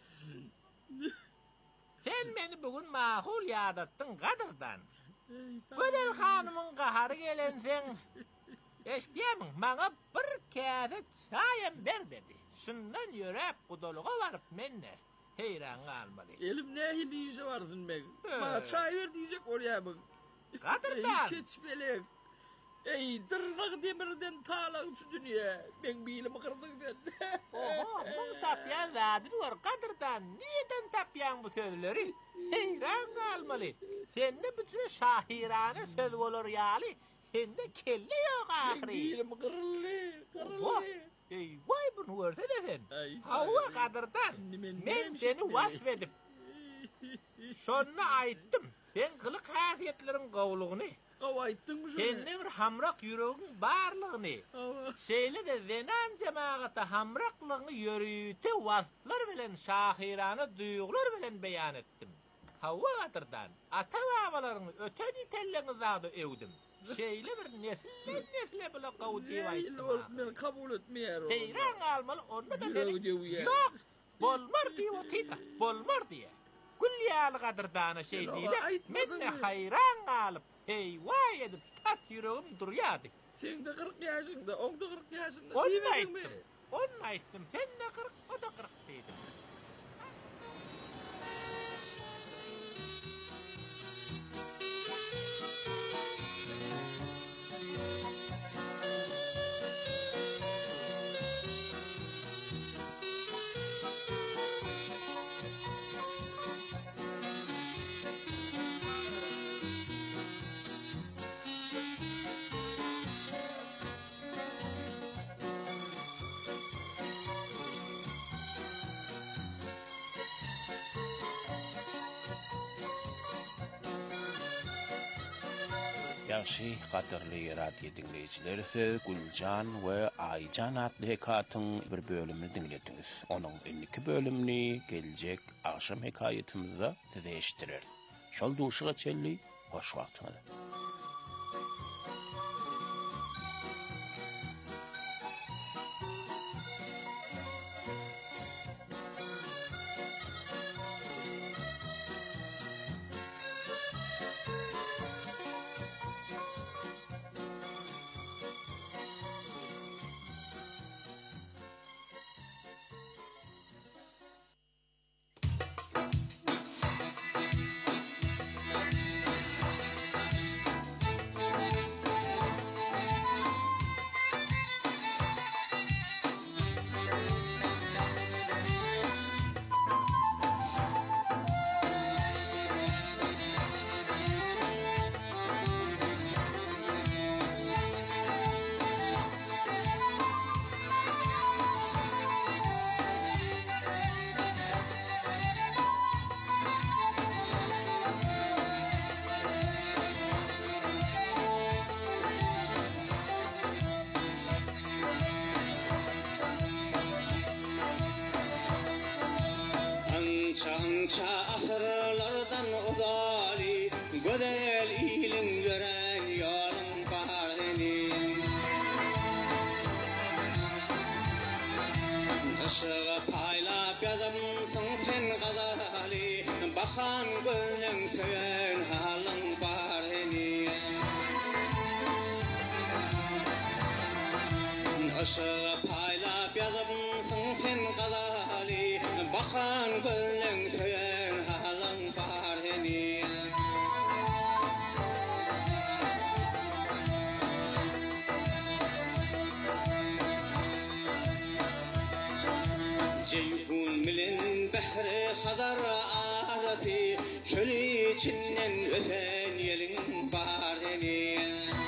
Sen beni bugün mahul yadattın kadırdan. Güzel hanımın kaharı gelen sen. Eştiyem bana bir kase çayem ver dedi. Şundan yürep kudalığa varıp menne. heyran kalmalı. Elim ne hiliyse varsın meg. Bana çay ver diyecek oraya bak. Kadırdan. Keçmelek. Ey dırnak demirden tağlan şu dünya. Ben bilimi kırdık den. Oho, bu tapyan zadını var kadırdan. Niyeden tapyan bu sözleri? Heyran kalmalı. Sende bütün şahirane söz olur yali. Sende kelle yok ahri. Ben bilimi kırıllı. Oho, ey vay bunu görsene sen. Hava kadırdan. Men seni vasfedip. Sonra ayttım. Sen kılık hasiyetlerin qavluğunu. Qavayttın mı şöyle? Senin bir hamrak yüreğin barlığını. Şeyle de zenan cemaata hamraklığını yürüyütü vasflar bilen şahirane duygular bilen beyan ettim. Hava atırdan ata babalarını öten itellerini zadı evdim. Şeyle bir nesle nesle bile qavdiye ayttım. Ben kabul etmeyer. Heyran almalı onu da seni. Yok, bolmar diye otita, bolmar diye. Kulliyal qadırdana şey değil. Men de hayran alıp hey vay edip tas yüreğim duruyordu. Sen de kırk yaşında, on da kırk yaşında. Onu ayttım. Onu ayttım. Sen de kırk, o da kırk dedim. Yaxşı, qatarlı radyo dinleyicileri, Gülcan ve Aycan adlı hekayatın bir bölümünü dinlediniz. Onun iki bölümünü gelecek akşam hekayetimizde size eşittirir. Şol duşuğa çelli, hoş vaktiniz. Asırlardan uzali güzel ilin gören yolun bahrini Işığı paylap yazımsın sen gazali Bakan gönlün söyün halın bahrini Işığı paylap yazımsın sen gazali Bakan gönlün söyün halın bahrini Ceyhun milin behri hadar arati Çöl içinden öten yelin bahrini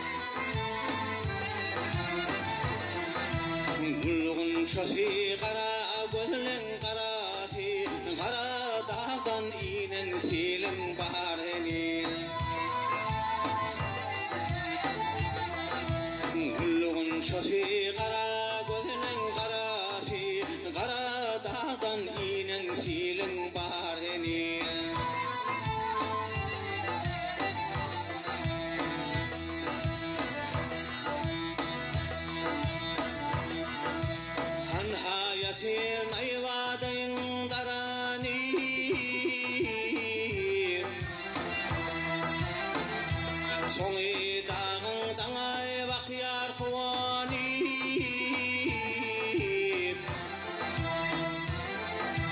Gulluğun şosi kara gözlün karasi Kara dağdan inen silim bahrini Gulluğun şosi kara gözlün karasi Kara dağdan inen silim bahrini Hayatin ayvadın darani Sonu dağın dağay bakıyar kuvani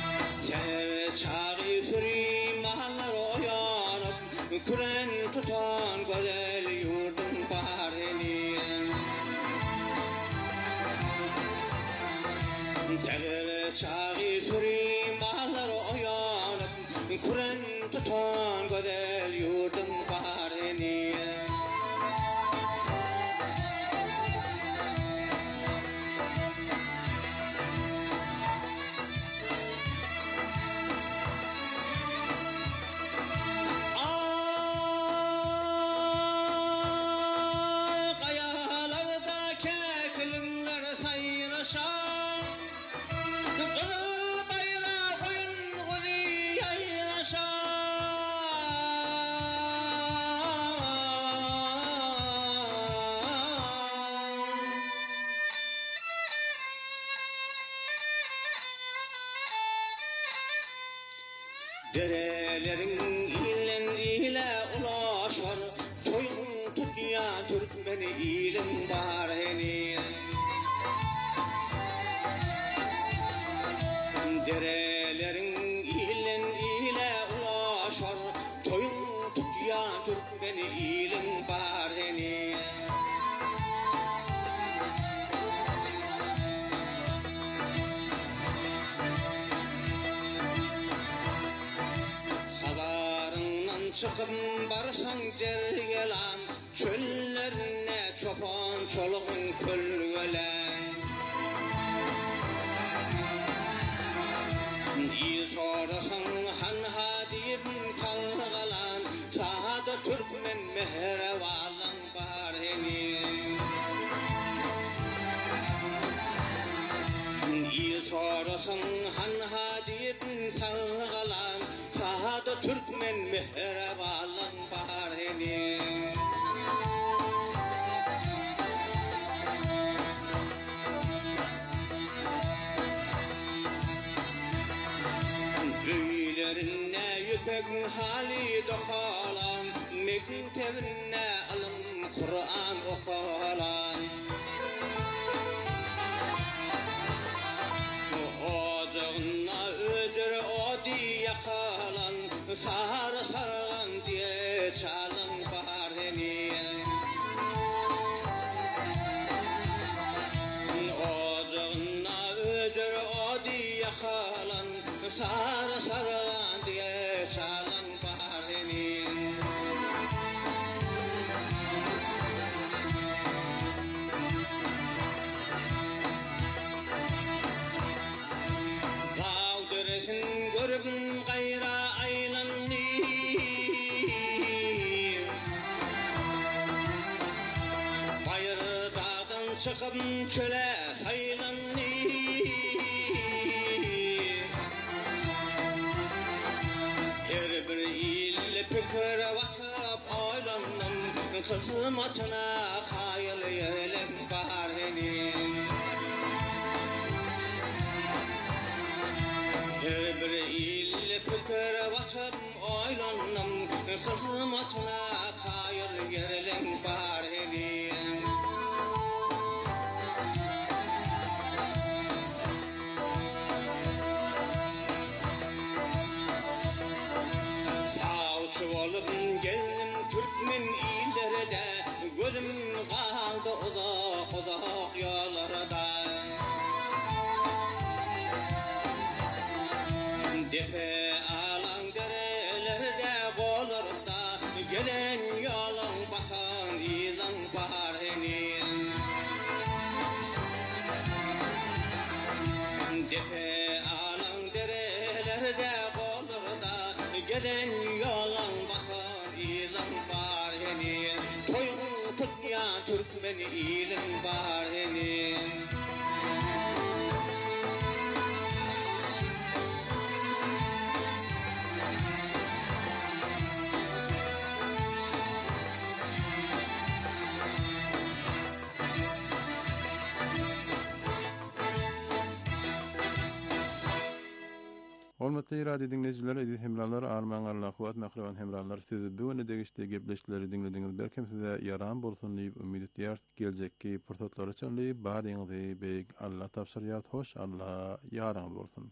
Kuren tutan güzel yurdun baharını Teher çağı sürim bağlar oyanıp Kuren tutan güzel yurdun baharını Derelerin ilen ile ulaşar Toyun tutya Türkmen ilim var heni Derelerin ilen ile ulaşar Toyun tutya Türkmen ilim var heni Çıkıp barsan cergelan Çöllerine çopan çoluğun kölgelen İyi sorasan han hadip kalgalan Sahada Türkmen mehrevalan var heni İyi sorasan han hadip kalgalan Sahada Türkmen mehrevalan var heni Öylerine yüpek hali dokalan Mektebine alım Kur'an okalan Ocağına ödür odi yakalan Sar sargan diye çalın var heni Ocağına ödür odi yakalan Sar sargan diye çalın var heni Dağdırısın görüp gayra Çıkıp çöle saylanlı Her bir il fikir vatıp aylanım Kızmatına hayal yelek var heni Her bir il fikir vatıp aylanım Kızmatına hayal yelek var heni Olup geldim Türkmen illerde Gözüm kaldı uzak uzak yollarda Defe alan derelerde kollarda Gelen yolun basan izan var heni Defe alan derelerde kollarda Gelen yolun Toyun tutya Türkmen ilim var heni Hormatly radio dinleyijiler, edis hemralar, arman Allah kuwat mahrewan hemralar, sizi bu öne degişde gepleşikleri dinlediňiz. Berkem size yaram bolsun diýip ümid edýär. Geljekki pursatlar üçin diýip baryňyzy beýik Allah tapşyrýar. Hoş Allah ýaraňyz bolsun.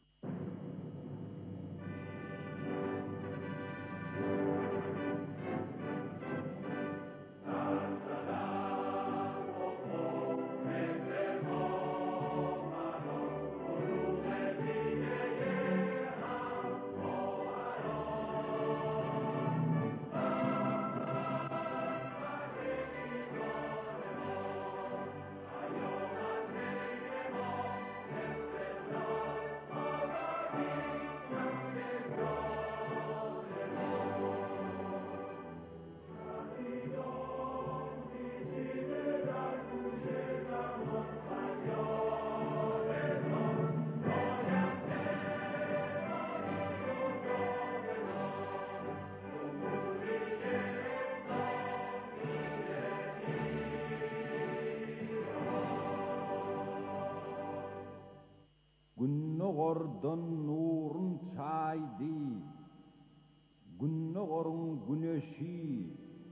Doğudan nurun çaydı, günne gorun güneşi,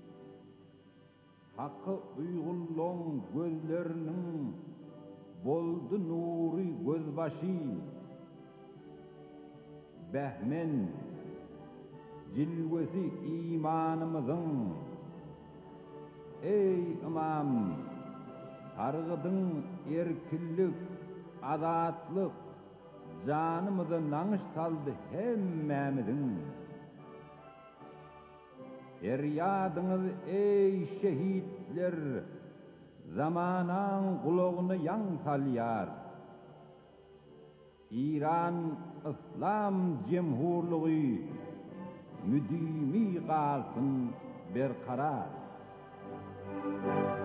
hakkı uygulon gözlerinin boldu nuri gözbaşı. Behmen cilvesi imanımızın, ey imam, targıdın erkillik, azatlık, canımızı nanış saldı hemmemizin. Feryadınız ey şehitler, zamanan kulağını yan salyar. İran İslam Cemhurluğu müdimi kalsın berkarar.